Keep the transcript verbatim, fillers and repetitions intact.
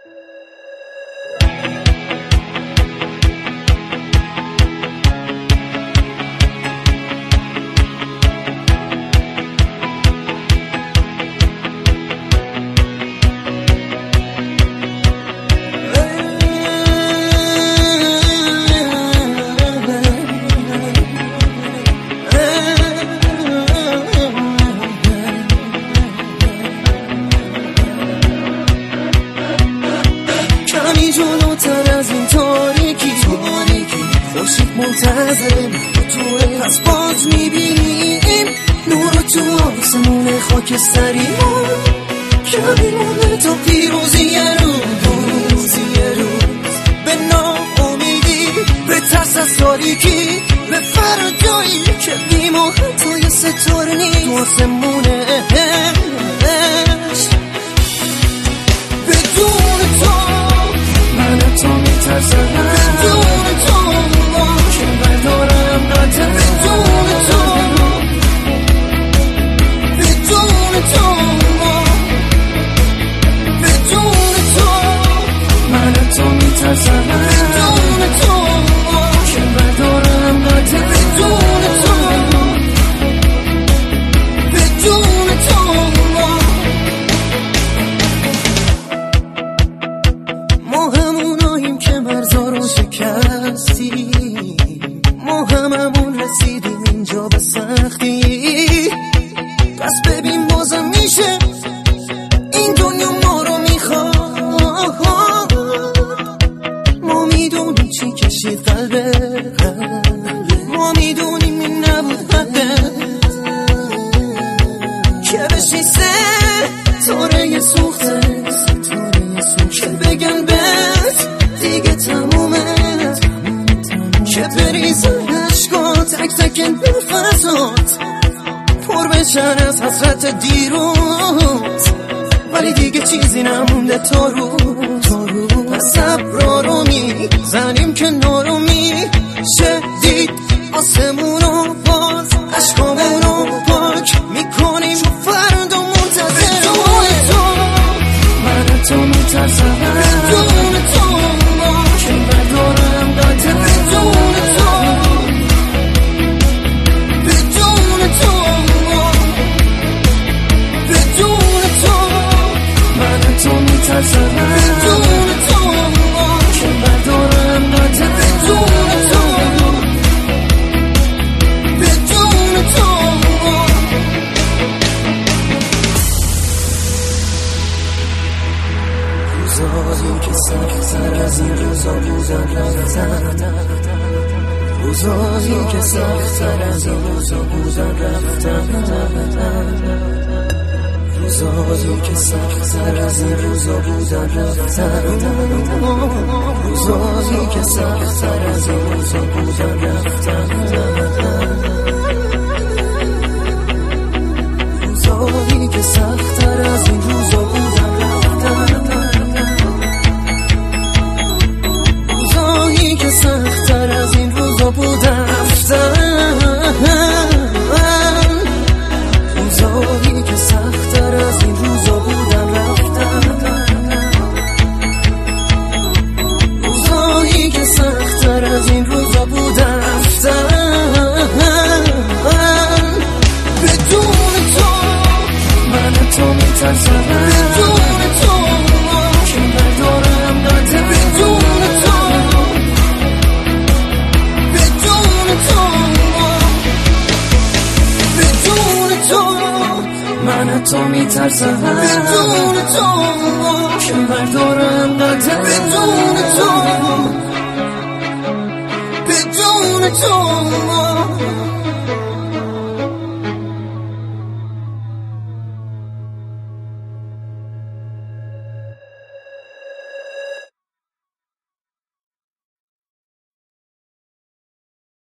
جلوتر از این تاریکی خورشید منتظرم تو توه، پس باز میبینیم نور تو آسمون خاکستری ما. کمی مونده تا پیروزی یه روز به ناامیدی، به ترس از تاریکی، به فردایی که بیمو حتی ستاره نیست تو آسمون عشق. بدون تو من تو میترسم، بدون تو که بردارم قدم، بدون تو بدون تو بدون تو من تو میترسم، بدون تو که بردارم قدم، بدون تو بدون تو ما هموناییم که مرزا رو شکستیم، ما هممون رسیدیم اینجا به سختی. پس ببین بازم میشه این دنیا ما رو میخواد، ما میدونیم چی کشید قلبت، ما میدونیم این نبود حقت که بشی ستاره سوخته، که بگن بهت دیگه تمومه، که بریزه عشقا تک تک نفسات پر بشن از حسرت دیروز، ولی دیگه چیزی نمونده تا رو پس صبرا رو میزنیم که نارو میشه دید آسمونو، باز عشقامونو پاک میکنیم چون فردا منتظر تو. من تو میترسم، بدون تو که بردارم قدم، بدون تو بدون تو بدون تو من تو میترسم، بدون تو که بردارم قدم، بدون تو بدون تو روزایی که سخت‌تر از این روزا بودن رفتن، روزایی که سخت‌تر از این روزا بودن رفتن، روزایی که سخت‌تر از این روزا بودن رفتن، روزایی که سخت‌تر از این روزا بودن رفتن، روزایی که سخت‌تر از این روزا بودن رفتن، روزایی که سخت‌تر از این روزا بودن رفتن، روزایی که سخت‌تر از این روزا بودن رفتن، روزایی که سخت‌تر از این روزا بودن رفتن. بدون تو من تو میترسم، بدون تو که بردارم قدم، بدون تو بدون تو بدون تو من تو میترسم، بدون تو که بردارم قدم، بدون تو بدون تو